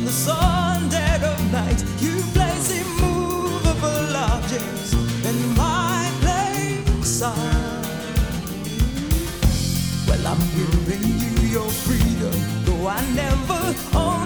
in the sun dead of night. You place immovable objects in my place. Well, I'm giving you your freedom, though I never own